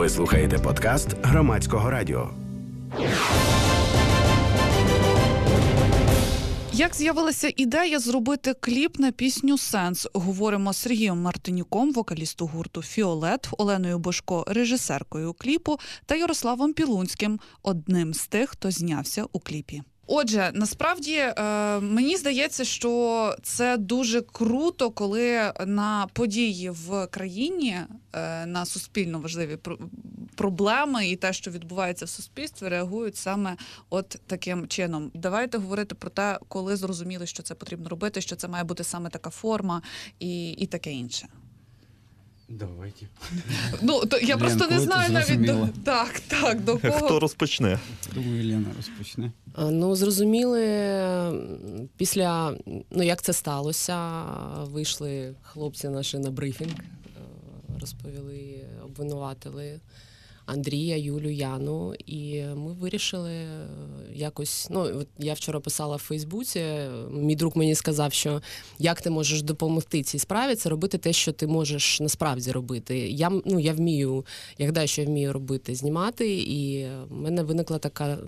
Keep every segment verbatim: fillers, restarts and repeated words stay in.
Ви слухаєте подкаст Громадського радіо. Як з'явилася ідея зробити кліп на пісню «Сенс»? Говоримо з Сергієм Мартинюком, вокалісту гурту «Фіолет», Оленою Божко, режисеркою кліпу, та Ярославом Пілунським, одним з тих, хто знявся у кліпі. Отже, насправді, мені здається, що це дуже круто, коли на події в країні, на суспільно важливі проблеми і те, що відбувається в суспільстві, реагують саме от таким чином. Давайте говорити про те, коли зрозуміли, що це потрібно робити, що це має бути саме така форма і, і таке інше. Давайте. Ну, то я Лен, просто не знаю навіть до... Так, так, до кого. Хто розпочне? Думаю, Лена розпочне. Ну, зрозуміли після, ну, як це сталося, вийшли хлопці наші на брифінг, розповіли, обвинуватили Андрія, Юлю, Яну, і ми вирішили якось, ну, я вчора писала в Фейсбуці, мій друг мені сказав, що як ти можеш допомогти цій справі, це робити те, що ти можеш насправді робити. Я, ну, я вмію, я гадаю, що я вмію робити, знімати, і в мене виникла така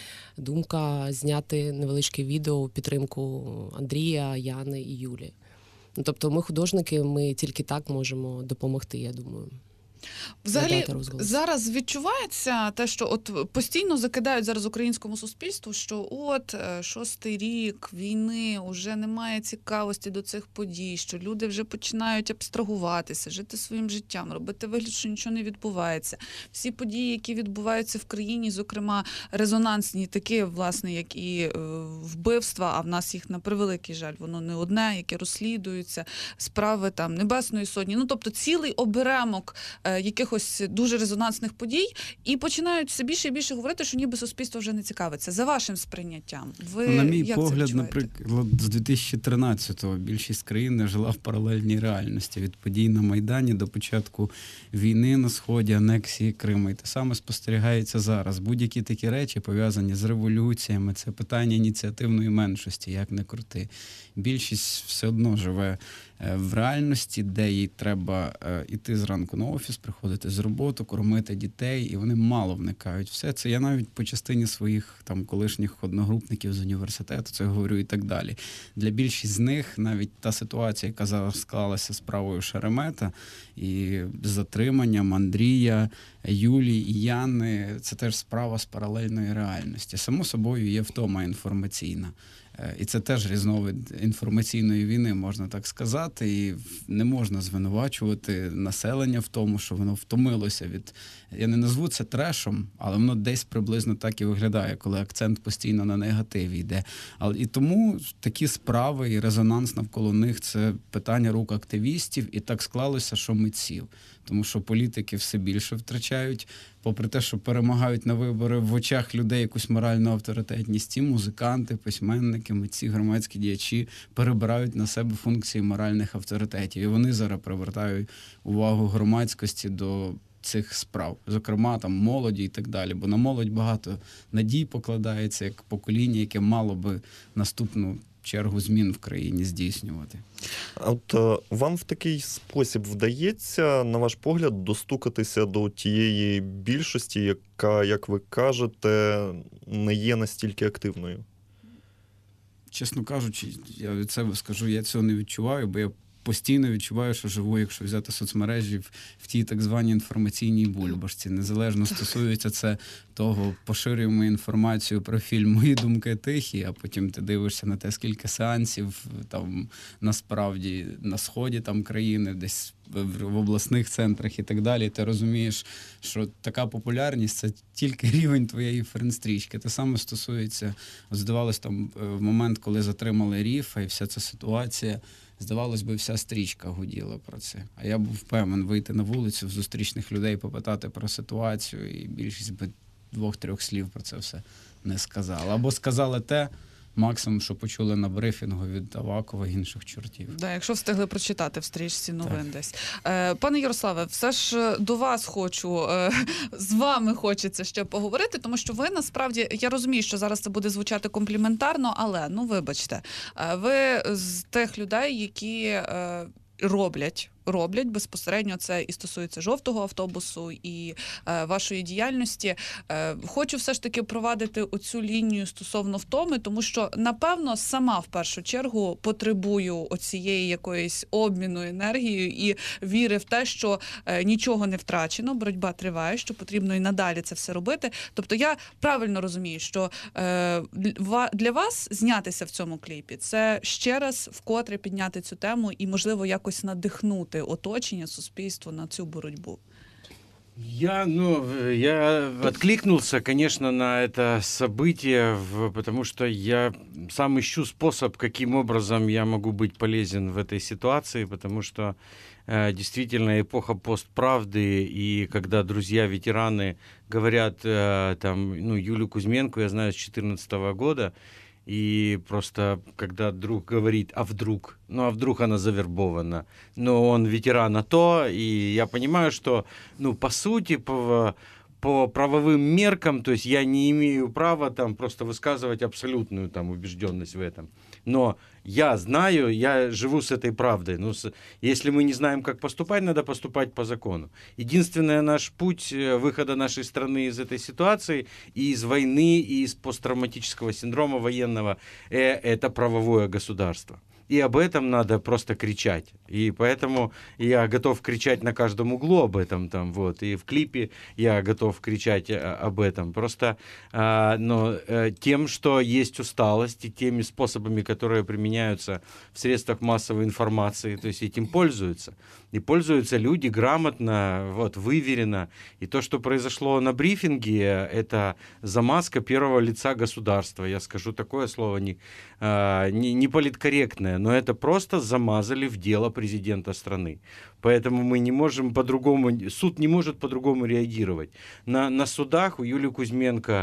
думка зняти невеличке відео у підтримку Андрія, Яни і Юлі. Ну, тобто ми художники, ми тільки так можемо допомогти, я думаю. Взагалі, зараз відчувається те, що от постійно закидають зараз українському суспільству, що от шостий рік війни, вже немає цікавості до цих подій, що люди вже починають абстрагуватися, жити своїм життям, робити вигляд, що нічого не відбувається. Всі події, які відбуваються в країні, зокрема резонансні, такі, власне, як і вбивства, а в нас їх, на превеликий жаль, воно не одне, яке розслідуються, справи там Небесної Сотні, ну тобто цілий оберемок якихось дуже резонансних подій, і починають все більше і більше говорити, що ніби суспільство вже не цікавиться. За вашим сприйняттям, ви ну, на мій як погляд, наприклад, з дві тисячі тринадцятого більшість країн жила в паралельній реальності. Від подій на Майдані до початку війни на Сході, анексії Криму. І те саме спостерігається зараз. Будь-які такі речі, пов'язані з революціями, це питання ініціативної меншості, як не крути. Більшість все одно живе в реальності, де їй треба йти зранку на офіс, приходити з роботи, кормити дітей, і вони мало вникають. Все це я навіть по частині своїх там колишніх одногрупників з університету це говорю і так далі. Для більшість з них навіть та ситуація, яка зараз склалася справою Шеремета і з затриманням Андрія, Юлії і Яни, це теж справа з паралельної реальності. Само собою є втома інформаційна. І це теж різновид інформаційної війни, можна так сказати, і не можна звинувачувати населення в тому, що воно втомилося від... Я не назву це трешом, але воно десь приблизно так і виглядає, коли акцент постійно на негативі йде. Але і тому такі справи і резонанс навколо них – це питання рук активістів, і так склалося, що митців. Тому що політики все більше втрачають, попри те, що перемагають на вибори в очах людей якусь моральну авторитетність, ті музиканти, письменники, митці, громадські діячі перебирають на себе функції моральних авторитетів. І вони зараз привертають увагу громадськості до цих справ, зокрема там молоді і так далі, бо на молодь багато надій покладається, як покоління, яке мало би наступну чергу змін в країні здійснювати. А от вам в такий спосіб вдається, на ваш погляд, достукатися до тієї більшості, яка, як ви кажете, не є настільки активною? Чесно кажучи, я від себе скажу, я цього не відчуваю, бо я постійно відчуваю, що живу, якщо взяти соцмережі, в, в тій так званій інформаційній бульбашці. Незалежно стосується це того, поширюємо інформацію про фільм «Мої думки тихі», а потім ти дивишся на те, скільки сеансів там насправді на сході там країни, десь в обласних центрах і так далі, ти розумієш, що така популярність – це тільки рівень твоєї френдстрічки. Те саме стосується, здавалось, там в момент, коли затримали Ріфа і вся ця ситуація, здавалось би, вся стрічка гуділа про це. А я був впевнений вийти на вулицю, в зустрічних людей попитати про ситуацію, і більшість би двох-трьох слів про це все не сказала. Або сказали те, максимум, що почули на брифінгу від Авакова і інших чортів. Да, якщо встигли прочитати в стрічці новин так. десь. Е, пане Ярославе, все ж до вас хочу, е, з вами хочеться ще поговорити, тому що ви насправді, я розумію, що зараз це буде звучати компліментарно, але, ну вибачте, ви з тих людей, які е, роблять роблять безпосередньо. Це і стосується жовтого автобусу, і е, вашої діяльності. Е, хочу все ж таки провадити оцю лінію стосовно втоми, тому що, напевно, сама в першу чергу потребую оцієї якоїсь обміну енергією і віри в те, що е, нічого не втрачено, боротьба триває, що потрібно і надалі це все робити. Тобто я правильно розумію, що е, для вас знятися в цьому кліпі – це ще раз вкотре підняти цю тему і, можливо, якось надихнути оточення, суспільство на цю боротьбу. Я, ну, я откликнулся, конечно, на это событие, потому что я сам ищу способ, каким образом я могу быть полезен в этой ситуации, потому что э, действительно эпоха постправды, и когда друзья-ветераны говорят, э, там, ну, Юлю Кузьменко я знаю с две тысячи четырнадцатого года, и просто, когда друг говорит, а вдруг, ну а вдруг она завербована, но он ветеран АТО, и я понимаю, что, ну, по сути, по, по правовым меркам, то есть я не имею права там просто высказывать абсолютную там убежденность в этом. Но я знаю, я живу с этой правдой. Ну, с, если мы не знаем, как поступать, надо поступать по закону. Единственный наш путь выхода нашей страны из этой ситуации, и из войны, и из посттравматического синдрома военного, э, это правовое государство. И об этом надо просто кричать. И поэтому я готов кричать на каждом углу об этом. Там, вот. И в клипе я готов кричать об этом. Просто а, но, тем, что есть усталость, и теми способами, которые применяются в средствах массовой информации, то есть этим пользуются. И пользуются люди грамотно, вот, выверенно. И то, что произошло на брифинге, это замазка первого лица государства. Я скажу такое слово не, не, не политкорректное, но это просто замазали в дело президента страны. Поэтому мы не можем по-другому, суд не может по-другому реагировать. На, на судах у Юлии Кузьменко,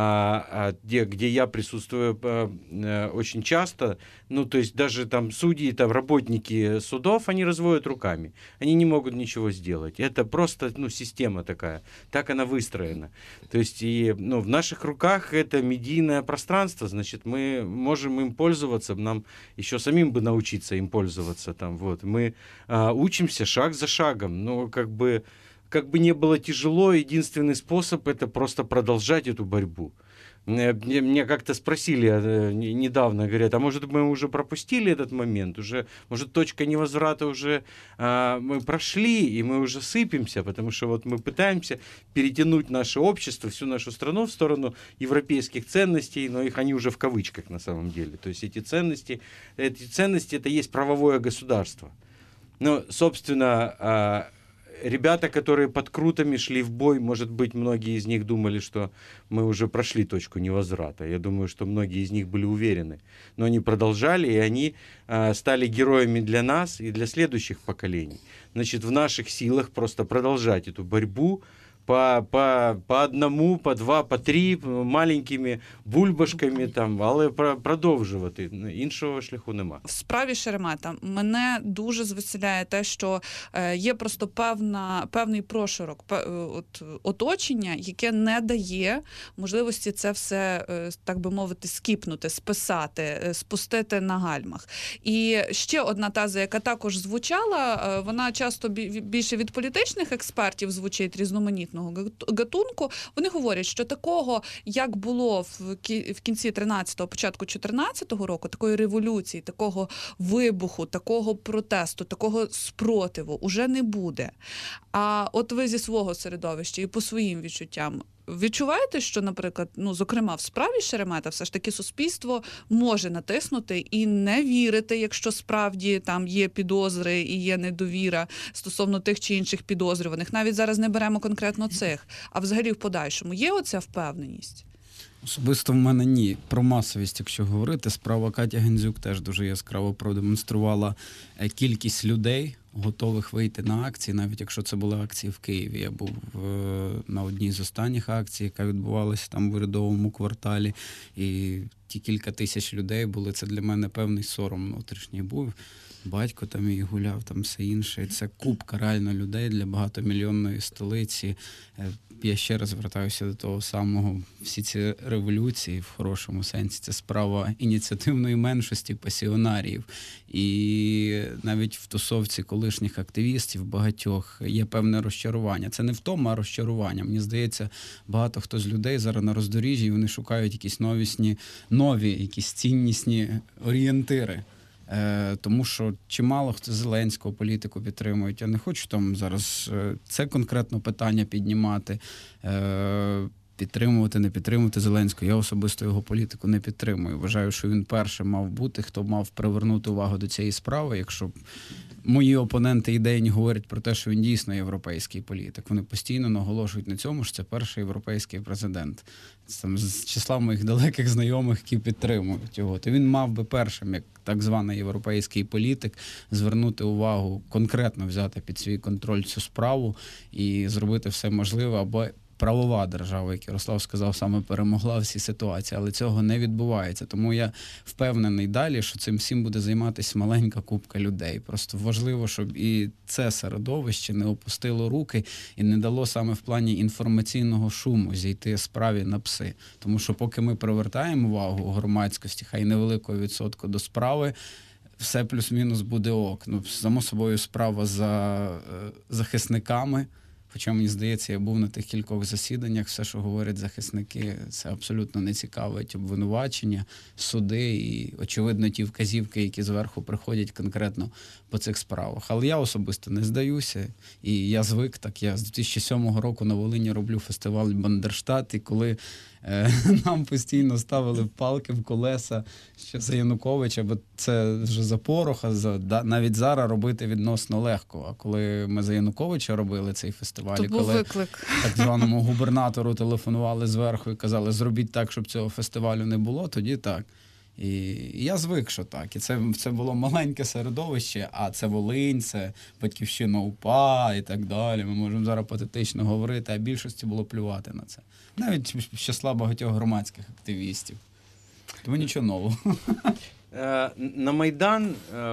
а, где, где я присутствую а, очень часто, ну, то есть даже там судьи, там работники судов, они разводят руками. Они не могут ничего сделать. Это просто, ну, система такая. Так она выстроена. То есть и, ну, в наших руках это медийное пространство, значит, мы можем им пользоваться, нам еще самим бы научиться им пользоваться. Там, вот. Мы а, учимся шаг за шагом, но как бы, как бы не было тяжело, единственный способ — это просто продолжать эту борьбу. Мне, мне как-то спросили недавно, говорят, а может мы уже пропустили этот момент, уже, может точка невозврата уже а, мы прошли, и мы уже сыпемся, потому что вот мы пытаемся перетянуть наше общество, всю нашу страну в сторону европейских ценностей, но их они уже в кавычках на самом деле. То есть эти ценности, эти ценности это есть правовое государство. Ну, собственно, ребята, которые под Крутами шли в бой, может быть, многие из них думали, что мы уже прошли точку невозврата. Я думаю, что многие из них были уверены. Но они продолжали, и они стали героями для нас и для следующих поколений. Значит, в наших силах просто продолжать эту борьбу, По, по, по одному, по два, по три маленькими бульбашками, там, але продовжувати. Іншого шляху нема. В справі Шеремета мене дуже звеселяє те, що е, є просто певна, певний прошарок пе, от, оточення, яке не дає можливості це все, е, так би мовити, скіпнути, списати, е, спустити на гальмах. І ще одна теза, яка також звучала, е, вона часто бі, більше від політичних експертів звучить, різноманітно гатунку, вони говорять, що такого, як було в кінці тринадцятого, початку чотирнадцятого року, такої революції, такого вибуху, такого протесту, такого спротиву уже не буде. А от ви зі свого середовища і по своїм відчуттям відчуваєте, що, наприклад, ну, зокрема, в справі Шеремета все ж таки суспільство може натиснути і не вірити, якщо справді там є підозри і є недовіра стосовно тих чи інших підозрюваних. Навіть зараз не беремо конкретно цих. А взагалі в подальшому є оця впевненість? Особисто в мене ні. Про масовість, якщо говорити, справа Катя Гандзюк теж дуже яскраво продемонструвала кількість людей, готових вийти на акції, навіть якщо це були акції в Києві. Я був на одній з останніх акцій, яка відбувалася там в урядовому кварталі, і ті кілька тисяч людей були, це для мене певний сором внутрішній був. батько там і гуляв, там все інше. І це купка реально людей для багатомільйонної столиці. Я ще раз звертаюся до того самого. Всі ці революції, в хорошому сенсі, це справа ініціативної меншості пасіонарів. І навіть в тусовці колишніх активістів багатьох є певне розчарування. Це не втома, а розчарування. Мені здається, багато хто з людей зараз на роздоріжжі, і вони шукають якісь новісні, нові, якісь ціннісні орієнтири. Е, тому що чимало хто Зеленського політику підтримують. Я не хочу там зараз е, це конкретно питання піднімати, е, підтримувати, не підтримувати Зеленського. Я особисто його політику не підтримую. Вважаю, що він першим мав бути, хто мав привернути увагу до цієї справи. Якщо мої опоненти ідейні говорять про те, що він дійсно європейський політик, вони постійно наголошують на цьому, що це перший європейський президент. Це там з числа моїх далеких знайомих, які підтримують його. То він мав би першим, як так званий європейський політик, звернути увагу, конкретно взяти під свій контроль цю справу і зробити все можливе, аби правова держава, як Ярослав сказав, саме перемогла всі ситуації, але цього не відбувається. Тому я впевнений далі, що цим всім буде займатися маленька купка людей. Просто важливо, щоб і це середовище не опустило руки і не дало саме в плані інформаційного шуму зійти справі на пси. Тому що поки ми привертаємо увагу громадськості, хай невеликого відсотку до справи, все плюс-мінус буде ок. Ну, само собою, справа за захисниками. Хоча, мені здається, я був на тих кількох засіданнях, все, що говорять захисники, це абсолютно не цікавить обвинувачення, суди і, очевидно, ті вказівки, які зверху приходять конкретно по цих справах. Але я особисто не здаюся, і я звик так. Я з дві тисячі сьомого року на Волині роблю фестиваль «Бандерштат», і коли е, нам постійно ставили палки в колеса ще за Януковича, бо це вже за Пороха, за, да, навіть зараз робити відносно легко. А коли ми за Януковича робили цей фестиваль, то був коли виклик. так званому губернатору телефонували зверху і казали, зробіть так, щоб цього фестивалю не було, тоді так. І я звик, що так. І це, це було маленьке середовище, а це Волинь, це батьківщина УПА і так далі. Ми можемо зараз патетично говорити, а більшості було плювати на це. Навіть з числа багатьох громадських активістів. Тому нічого нового. На Майдан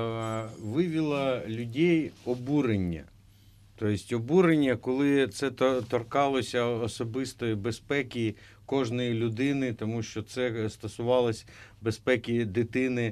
вивело людей обурення. Тобто обурення, коли це торкалося особистої безпеки кожної людини, тому що це стосувалось безпеки дитини.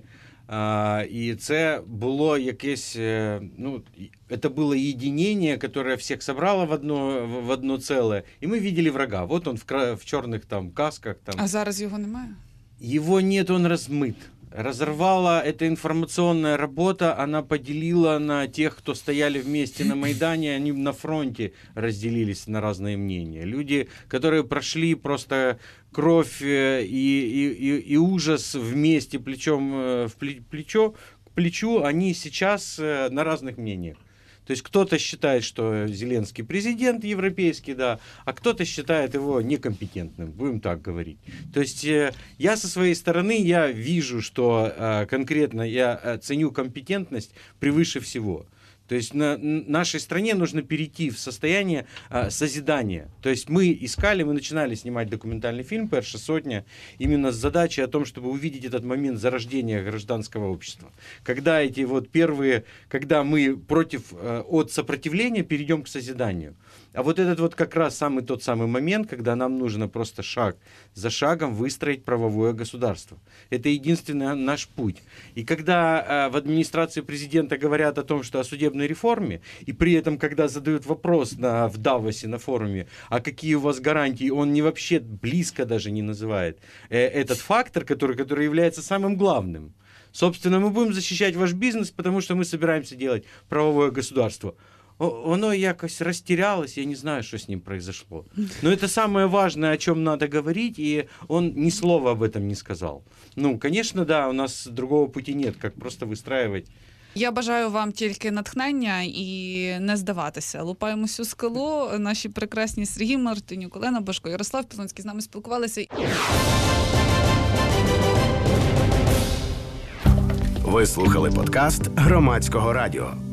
А, і це було якесь, ну, це було єдинення, яке всіх зібрало в одно, в одно ціле, і ми бачили врага. Вот він в, в чорних там касках. Там. А зараз його немає? Его нет, он размыт. Разорвала эта информационная работа, она поделила на тех, кто стояли вместе на Майдане, они на фронте разделились на разные мнения. Люди, которые прошли просто кровь и, и, и, и ужас вместе, плечом в плечо, к плечу, они сейчас на разных мнениях. То есть кто-то считает, что Зеленский президент европейский, да, а кто-то считает его некомпетентным, будем так говорить. То есть я со своей стороны, я вижу, что конкретно я ценю компетентность превыше всего. То есть на нашей стране нужно перейти в состояние а, созидания. То есть мы искали, мы начинали снимать документальный фильм «Перша сотня» именно с задачей о том, чтобы увидеть этот момент зарождения гражданского общества. Когда эти вот первые, когда мы против, от сопротивления перейдем к созиданию. А вот этот вот как раз самый тот самый момент, когда нам нужно просто шаг за шагом выстроить правовое государство. Это единственный наш путь. И когда э, в администрации президента говорят о том, что о судебной реформе, и при этом, когда задают вопрос на, в Давосе на форуме, а какие у вас гарантии, он не вообще близко даже не называет э, этот фактор, который, который является самым главным. Собственно, мы будем защищать ваш бизнес, потому что мы собираемся делать правовое государство. Оно якось растерялось, я не знаю, что с ним произошло. Но это самое важное, о чем надо говорить, и он ни слова об этом не сказал. Ну, конечно, да, у нас другого пути нет, как просто выстраивать. Я бажаю вам тільки натхнення і не здаватися. Лупаємо всю скалу. Наші прекрасні Сергій Мартинюк, Олена Божко, Ярослав Пілонський з нами спілкувалися. Ви слухали подкаст Громадського радіо.